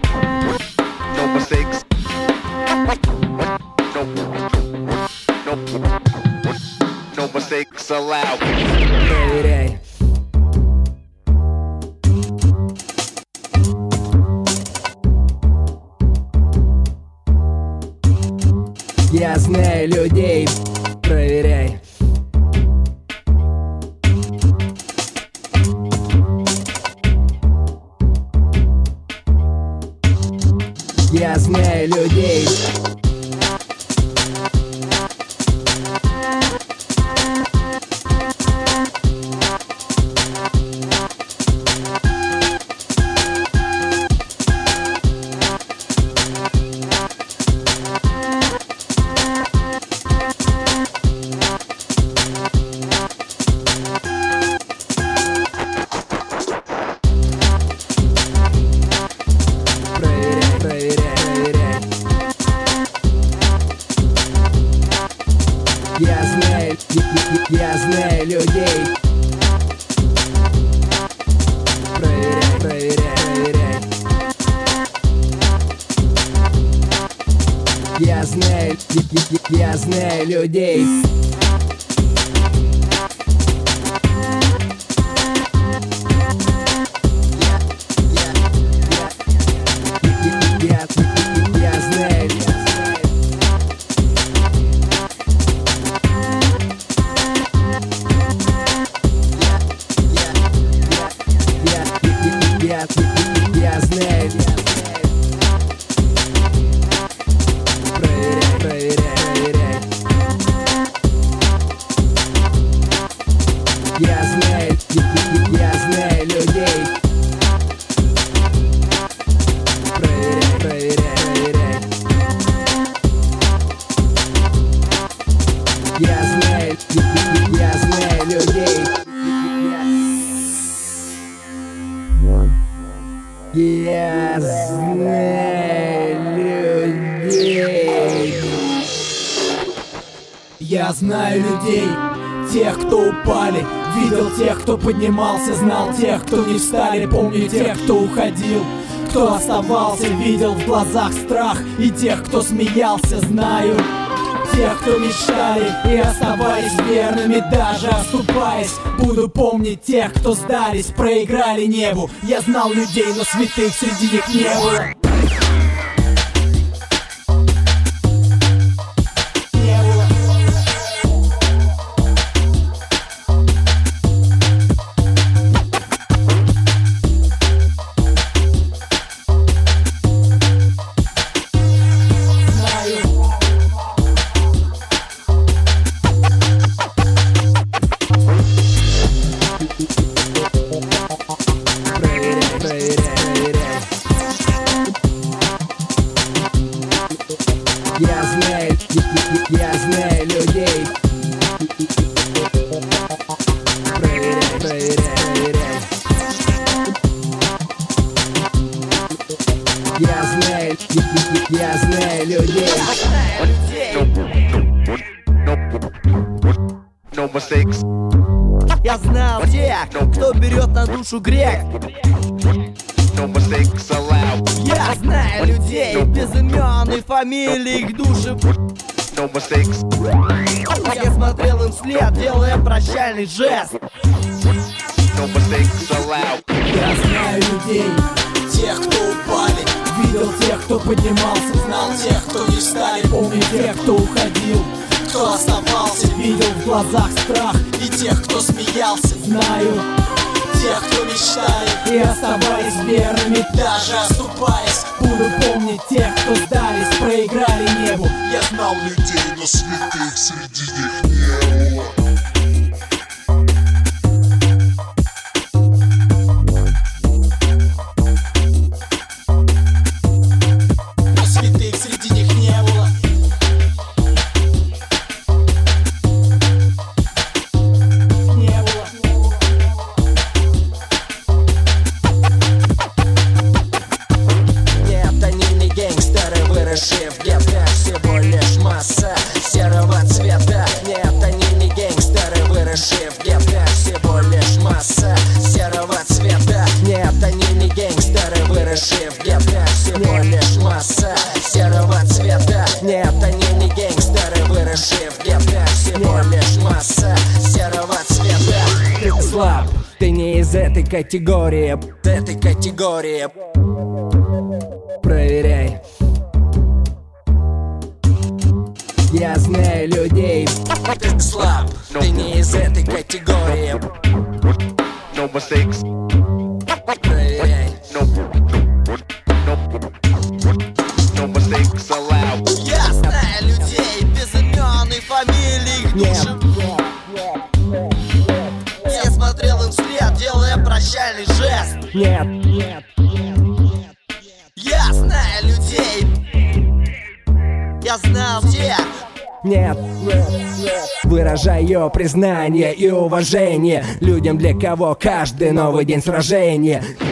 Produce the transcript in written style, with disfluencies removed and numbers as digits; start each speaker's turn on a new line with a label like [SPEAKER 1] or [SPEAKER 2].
[SPEAKER 1] No mistakes. No mistakes allowed.
[SPEAKER 2] Проверяй. Я знаю людей. Проверяй. Я знаю людей. Я знаю людей. Проверяй, проверяй, проверяй. Я знаю людей. Я знаю. Проверяй, проверяй, проверяй. Я знаю людей. Проверяй, проверяй, проверяй. Я знаю людей. Я знаю людей.
[SPEAKER 3] Я знаю людей, тех, кто упали. Видел тех, кто поднимался, знал тех, кто не встали. Помню тех, кто уходил, кто оставался. Видел в глазах страх и тех, кто смеялся. Знаю тех, кто мечтали и оставались верными, даже оступаясь. Буду помнить тех, кто сдались, проиграли небу. Я знал людей, но святых среди них не было.
[SPEAKER 2] Я знаю людей. Проверяй, проверяй, проверяй. Я знаю людей.
[SPEAKER 1] No mistakes.
[SPEAKER 4] Я знал тех, кто берет на душу грех.
[SPEAKER 1] No mistakes allowed.
[SPEAKER 4] Я знаю людей без имен и фамилий, их души.
[SPEAKER 1] No mistakes.
[SPEAKER 4] А я смотрел им вслед, делая прощальный жест.
[SPEAKER 1] No mistakes allowed.
[SPEAKER 3] Я знаю людей, тех, кто упали. Видел тех, кто поднимался, знал тех, кто не встали. Помню тех, кто уходил, кто оставался. Видел в глазах страх и тех, кто смеялся. Знаю тех, кто мечтали и оставались верными, даже оступаясь. Буду помнить тех, кто сдались, проиграли небу.
[SPEAKER 5] Я знал людей, но святых среди них не было.
[SPEAKER 6] В гетто всего лишь масса серого цвета. Нет, они не гангстеры, выросшие в гетто всего лишь масса серого цвета. Нет, они не гангстеры, выросшие в гетто всего лишь масса серого цвета. Нет, они не гангстеры, выросшие в гетто всего лишь масса серого цвета.
[SPEAKER 2] Ты слаб, ты не из этой категории.
[SPEAKER 6] Этой категории.
[SPEAKER 2] Проверяй. Я знаю людей.
[SPEAKER 6] Ты слаб, ты не из этой категории.
[SPEAKER 1] No mistakes.
[SPEAKER 6] Проверяй.
[SPEAKER 1] No mistakes allowed.
[SPEAKER 4] Я знаю людей без имен и фамилий, их души. Я смотрел им вслед, делая прощальный жест.
[SPEAKER 2] Нет.
[SPEAKER 4] Я знаю людей. Я знал тех.
[SPEAKER 2] Нет. Выражаю признание и уважение людям, для кого каждый новый день сражения.